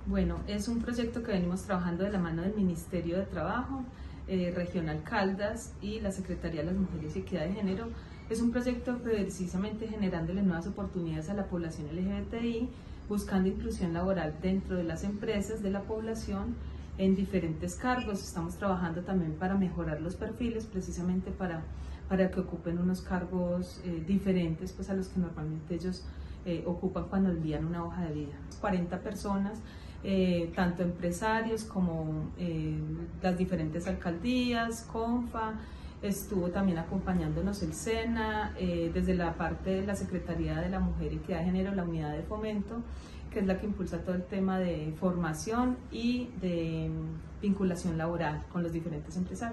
Bueno, es un proyecto que venimos trabajando de la mano del Ministerio de Trabajo, Regional Caldas y la Secretaría de las Mujeres y Equidad de Género. Es un proyecto precisamente generándole nuevas oportunidades a la población LGBTI, buscando inclusión laboral dentro de las empresas de la población en diferentes cargos. Estamos trabajando también para mejorar los perfiles, precisamente para que ocupen unos cargos diferentes pues, a los que normalmente ellos ocupan cuando envían una hoja de vida. 40 personas, tanto empresarios como las diferentes alcaldías, CONFA, estuvo también acompañándonos el SENA, desde la parte de la Secretaría de la Mujer y Equidad de Género, la unidad de fomento, que es la que impulsa todo el tema de formación y de vinculación laboral con los diferentes empresarios.